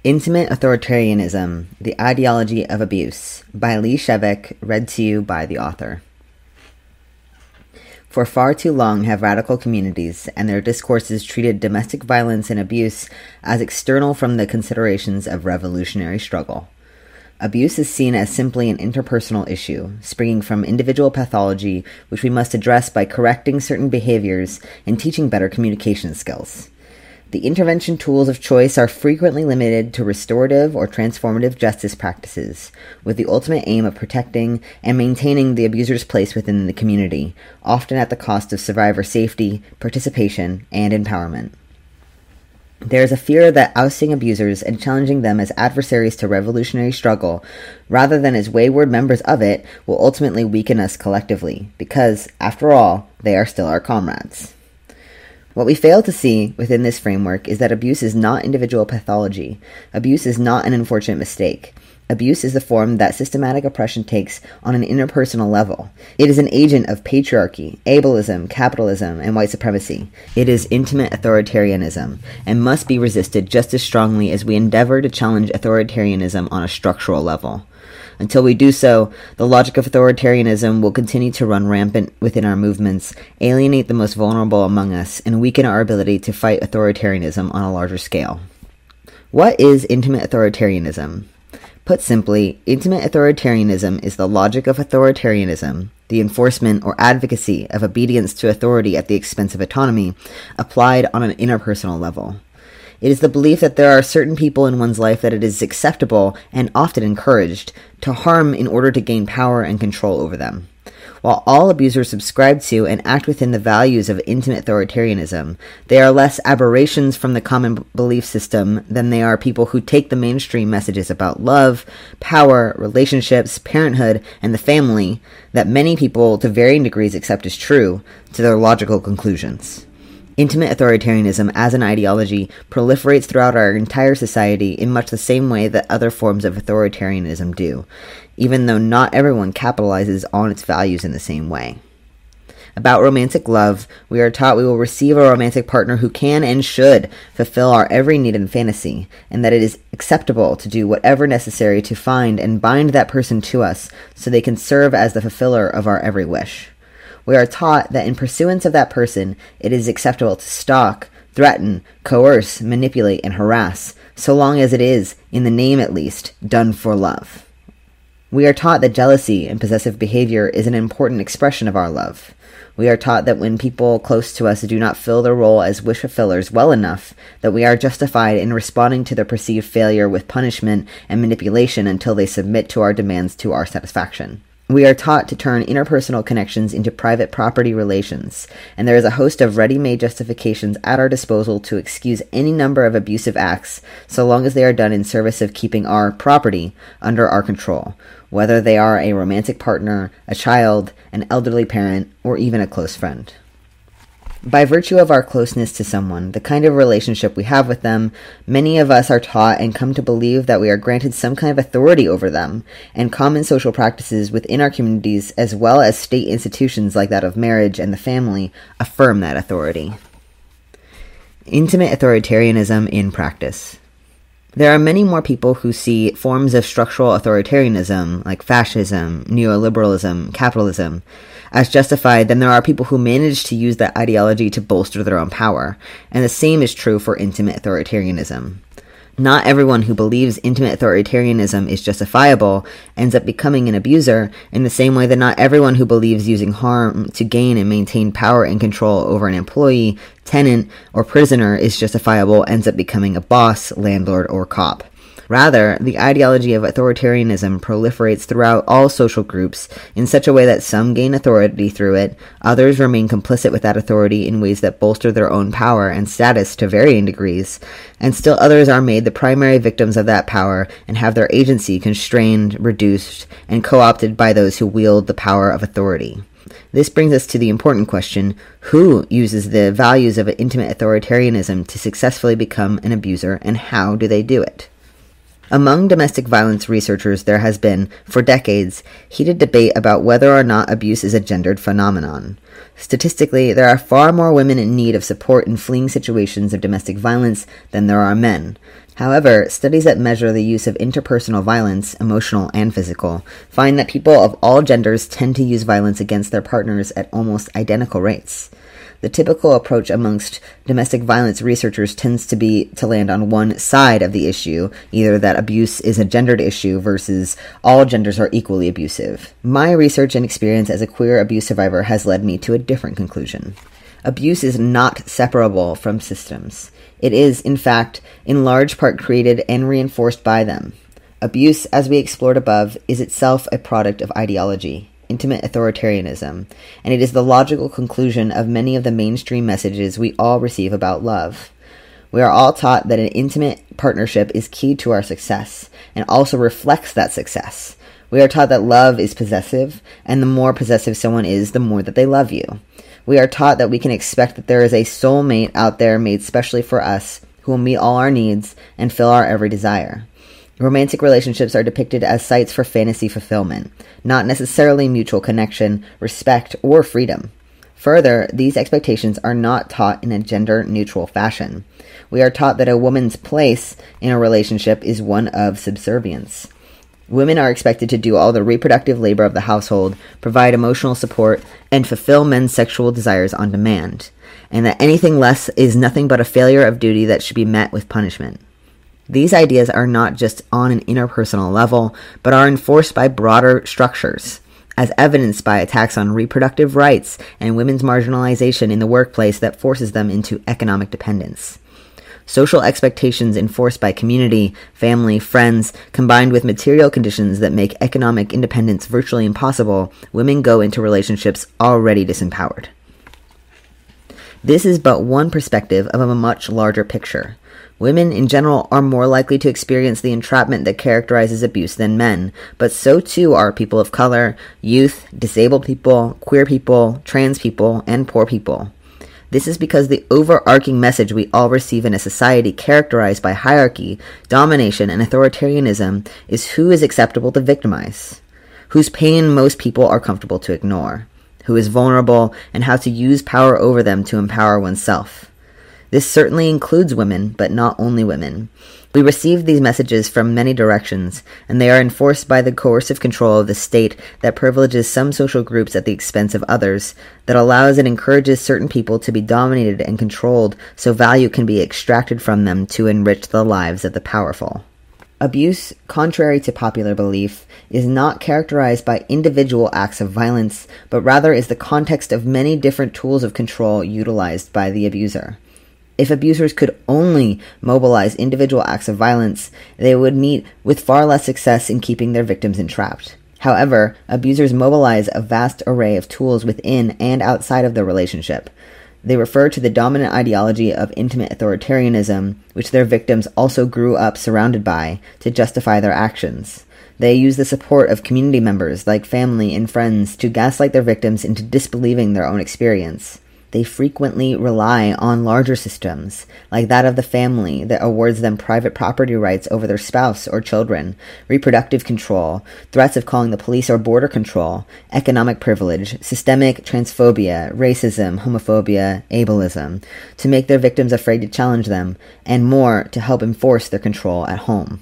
Intimate Authoritarianism, The Ideology of Abuse, by Lee Shevek, read to you by the author. For far too long have radical communities and their discourses treated domestic violence and abuse as external from the considerations of revolutionary struggle. Abuse is seen as simply an interpersonal issue, springing from individual pathology which we must address by correcting certain behaviors and teaching better communication skills. The intervention tools of choice are frequently limited to restorative or transformative justice practices, with the ultimate aim of protecting and maintaining the abuser's place within the community, often at the cost of survivor safety, participation, and empowerment. There is a fear that ousting abusers and challenging them as adversaries to revolutionary struggle, rather than as wayward members of it, will ultimately weaken us collectively, because, after all, they are still our comrades. What we fail to see within this framework is that abuse is not individual pathology. Abuse is not an unfortunate mistake. Abuse is the form that systematic oppression takes on an interpersonal level. It is an agent of patriarchy, ableism, capitalism, and white supremacy. It is intimate authoritarianism, and must be resisted just as strongly as we endeavor to challenge authoritarianism on a structural level. Until we do so, the logic of authoritarianism will continue to run rampant within our movements, alienate the most vulnerable among us, and weaken our ability to fight authoritarianism on a larger scale. What is intimate authoritarianism? Put simply, intimate authoritarianism is the logic of authoritarianism, the enforcement or advocacy of obedience to authority at the expense of autonomy, applied on an interpersonal level. It is the belief that there are certain people in one's life that it is acceptable, and often encouraged, to harm in order to gain power and control over them. While all abusers subscribe to and act within the values of intimate authoritarianism, they are less aberrations from the common belief system than they are people who take the mainstream messages about love, power, relationships, parenthood, and the family that many people to varying degrees accept as true to their logical conclusions. Intimate authoritarianism as an ideology proliferates throughout our entire society in much the same way that other forms of authoritarianism do, even though not everyone capitalizes on its values in the same way. About romantic love, we are taught we will receive a romantic partner who can and should fulfill our every need and fantasy, and that it is acceptable to do whatever necessary to find and bind that person to us so they can serve as the fulfiller of our every wish. We are taught that in pursuance of that person, it is acceptable to stalk, threaten, coerce, manipulate, and harass, so long as it is, in the name at least, done for love. We are taught that jealousy and possessive behavior is an important expression of our love. We are taught that when people close to us do not fill their role as wish fulfillers well enough, that we are justified in responding to their perceived failure with punishment and manipulation until they submit to our demands to our satisfaction. We are taught to turn interpersonal connections into private property relations, and there is a host of ready-made justifications at our disposal to excuse any number of abusive acts, so long as they are done in service of keeping our property under our control, whether they are a romantic partner, a child, an elderly parent, or even a close friend. By virtue of our closeness to someone, the kind of relationship we have with them, many of us are taught and come to believe that we are granted some kind of authority over them, and common social practices within our communities, as well as state institutions like that of marriage and the family, affirm that authority. Intimate authoritarianism in practice. There are many more people who see forms of structural authoritarianism, like fascism, neoliberalism, capitalism, as justified than there are people who manage to use that ideology to bolster their own power, and the same is true for intimate authoritarianism. Not everyone who believes intimate authoritarianism is justifiable ends up becoming an abuser, in the same way that not everyone who believes using harm to gain and maintain power and control over an employee, tenant, or prisoner is justifiable ends up becoming a boss, landlord, or cop. Rather, the ideology of authoritarianism proliferates throughout all social groups in such a way that some gain authority through it, others remain complicit with that authority in ways that bolster their own power and status to varying degrees, and still others are made the primary victims of that power and have their agency constrained, reduced, and co-opted by those who wield the power of authority. This brings us to the important question, who uses the values of intimate authoritarianism to successfully become an abuser, and how do they do it? Among domestic violence researchers, there has been, for decades, heated debate about whether or not abuse is a gendered phenomenon. Statistically, there are far more women in need of support in fleeing situations of domestic violence than there are men. However, studies that measure the use of interpersonal violence, emotional and physical, find that people of all genders tend to use violence against their partners at almost identical rates. The typical approach amongst domestic violence researchers tends to be to land on one side of the issue, either that abuse is a gendered issue versus all genders are equally abusive. My research and experience as a queer abuse survivor has led me to a different conclusion. Abuse is not separable from systems. It is, in fact, in large part created and reinforced by them. Abuse, as we explored above, is itself a product of ideology, intimate authoritarianism, and it is the logical conclusion of many of the mainstream messages we all receive about love. We are all taught that an intimate partnership is key to our success, and also reflects that success. We are taught that love is possessive, and the more possessive someone is, the more that they love you. We are taught that we can expect that there is a soulmate out there made specially for us, who will meet all our needs and fill our every desire. Romantic relationships are depicted as sites for fantasy fulfillment, not necessarily mutual connection, respect, or freedom. Further, these expectations are not taught in a gender-neutral fashion. We are taught that a woman's place in a relationship is one of subservience. Women are expected to do all the reproductive labor of the household, provide emotional support, and fulfill men's sexual desires on demand, and that anything less is nothing but a failure of duty that should be met with punishment. These ideas are not just on an interpersonal level, but are enforced by broader structures, as evidenced by attacks on reproductive rights and women's marginalization in the workplace that forces them into economic dependence. Social expectations enforced by community, family, friends, combined with material conditions that make economic independence virtually impossible, women go into relationships already disempowered. This is but one perspective of a much larger picture. Women in general are more likely to experience the entrapment that characterizes abuse than men, but so too are people of color, youth, disabled people, queer people, trans people, and poor people. This is because the overarching message we all receive in a society characterized by hierarchy, domination, and authoritarianism is who is acceptable to victimize, whose pain most people are comfortable to ignore, who is vulnerable, and how to use power over them to empower oneself. This certainly includes women, but not only women. We receive these messages from many directions, and they are enforced by the coercive control of the state that privileges some social groups at the expense of others, that allows and encourages certain people to be dominated and controlled so value can be extracted from them to enrich the lives of the powerful. Abuse, contrary to popular belief, is not characterized by individual acts of violence, but rather is the context of many different tools of control utilized by the abuser. If abusers could only mobilize individual acts of violence, they would meet with far less success in keeping their victims entrapped. However, abusers mobilize a vast array of tools within and outside of the relationship. They refer to the dominant ideology of intimate authoritarianism, which their victims also grew up surrounded by, to justify their actions. They use the support of community members, like family and friends, to gaslight their victims into disbelieving their own experience. They frequently rely on larger systems, like that of the family that awards them private property rights over their spouse or children, reproductive control, threats of calling the police or border control, economic privilege, systemic transphobia, racism, homophobia, ableism, to make their victims afraid to challenge them, and more to help enforce their control at home.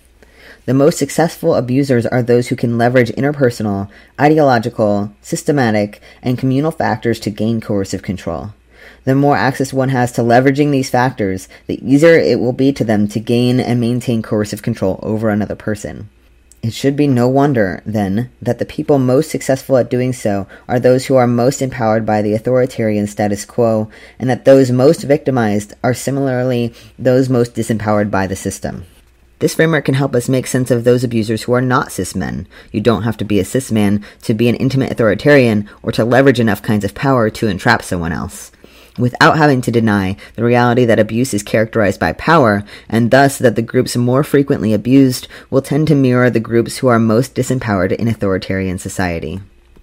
The most successful abusers are those who can leverage interpersonal, ideological, systematic, and communal factors to gain coercive control. The more access one has to leveraging these factors, the easier it will be to them to gain and maintain coercive control over another person. It should be no wonder, then, that the people most successful at doing so are those who are most empowered by the authoritarian status quo, and that those most victimized are similarly those most disempowered by the system. This framework can help us make sense of those abusers who are not cis men. You don't have to be a cis man to be an intimate authoritarian or to leverage enough kinds of power to entrap someone else, without having to deny the reality that abuse is characterized by power, and thus that the groups more frequently abused will tend to mirror the groups who are most disempowered in authoritarian society.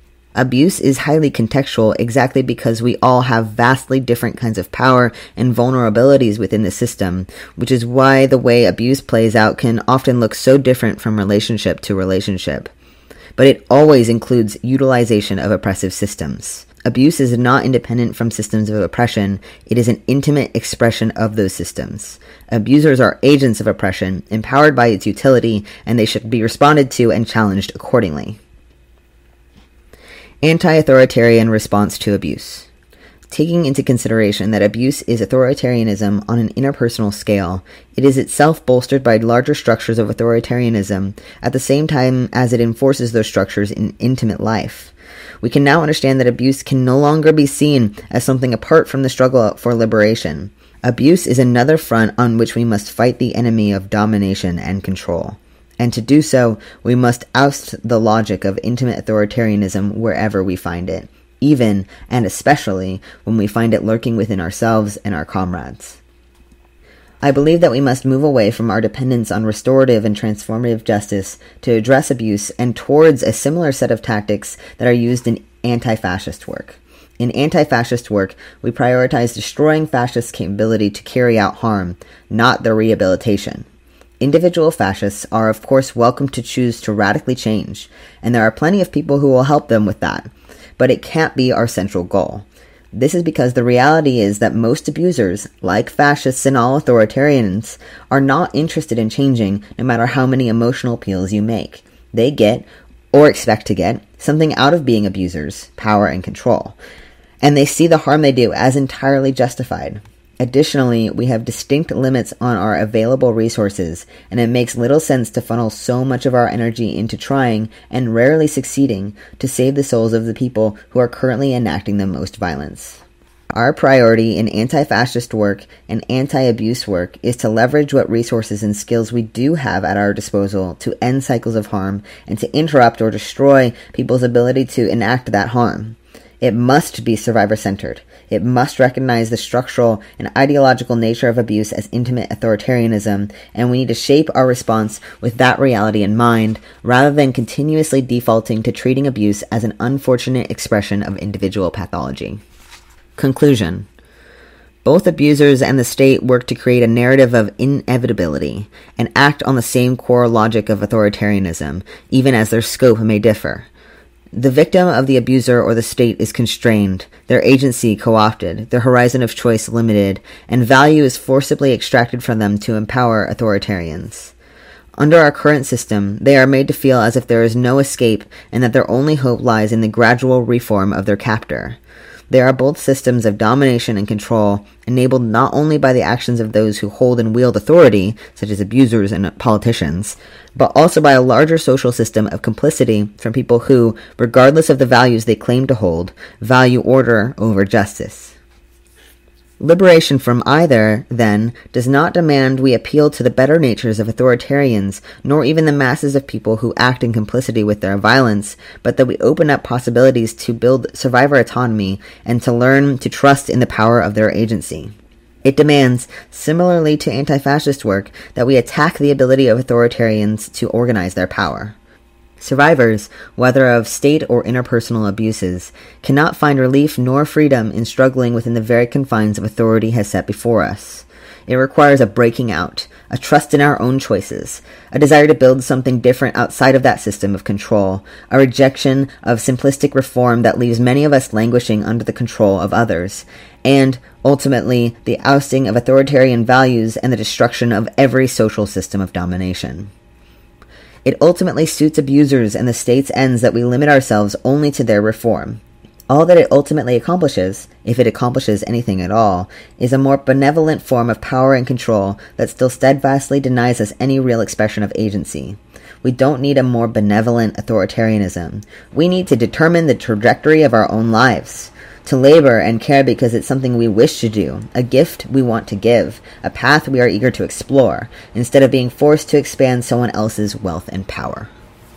Abuse is highly contextual exactly because we all have vastly different kinds of power and vulnerabilities within the system, which is why the way abuse plays out can often look so different from relationship to relationship. But it always includes utilization of oppressive systems. Abuse is not independent from systems of oppression. It is an intimate expression of those systems. Abusers are agents of oppression, empowered by its utility, and they should be responded to and challenged accordingly. Anti-authoritarian response to abuse. Taking into consideration that abuse is authoritarianism on an interpersonal scale, it is itself bolstered by larger structures of authoritarianism at the same time as it enforces those structures in intimate life. We can now understand that abuse can no longer be seen as something apart from the struggle for liberation. Abuse is another front on which we must fight the enemy of domination and control. And to do so, we must oust the logic of intimate authoritarianism wherever we find it, even and especially when we find it lurking within ourselves and our comrades. I believe that we must move away from our dependence on restorative and transformative justice to address abuse and towards a similar set of tactics that are used in anti-fascist work. In anti-fascist work, we prioritize destroying fascists' capability to carry out harm, not their rehabilitation. Individual fascists are, of course, welcome to choose to radically change, and there are plenty of people who will help them with that, but it can't be our central goal. This is because the reality is that most abusers, like fascists and all authoritarians, are not interested in changing no matter how many emotional appeals you make. They get, or expect to get, something out of being abusers, power and control, and they see the harm they do as entirely justified. Additionally, we have distinct limits on our available resources, and it makes little sense to funnel so much of our energy into trying, and rarely succeeding, to save the souls of the people who are currently enacting the most violence. Our priority in anti-fascist work and anti-abuse work is to leverage what resources and skills we do have at our disposal to end cycles of harm and to interrupt or destroy people's ability to enact that harm. It must be survivor-centered. It must recognize the structural and ideological nature of abuse as intimate authoritarianism, and we need to shape our response with that reality in mind, rather than continuously defaulting to treating abuse as an unfortunate expression of individual pathology. Conclusion. Both abusers and the state work to create a narrative of inevitability, and act on the same core logic of authoritarianism, even as their scope may differ. The victim of the abuser or the state is constrained, their agency co-opted, their horizon of choice limited, and value is forcibly extracted from them to empower authoritarians. Under our current system, they are made to feel as if there is no escape and that their only hope lies in the gradual reform of their captor. They are both systems of domination and control, enabled not only by the actions of those who hold and wield authority, such as abusers and politicians, but also by a larger social system of complicity from people who, regardless of the values they claim to hold, value order over justice. Liberation from either, then, does not demand we appeal to the better natures of authoritarians, nor even the masses of people who act in complicity with their violence, but that we open up possibilities to build survivor autonomy and to learn to trust in the power of their agency. It demands, similarly to anti-fascist work, that we attack the ability of authoritarians to organize their power. Survivors, whether of state or interpersonal abuses, cannot find relief nor freedom in struggling within the very confines of authority has set before us. It requires a breaking out, a trust in our own choices, a desire to build something different outside of that system of control, a rejection of simplistic reform that leaves many of us languishing under the control of others, and, ultimately, the ousting of authoritarian values and the destruction of every social system of domination. It ultimately suits abusers and the state's ends that we limit ourselves only to their reform. All that it ultimately accomplishes, if it accomplishes anything at all, is a more benevolent form of power and control that still steadfastly denies us any real expression of agency. We don't need a more benevolent authoritarianism. We need to determine the trajectory of our own lives. To labor and care because it's something we wish to do, a gift we want to give, a path we are eager to explore, instead of being forced to expand someone else's wealth and power.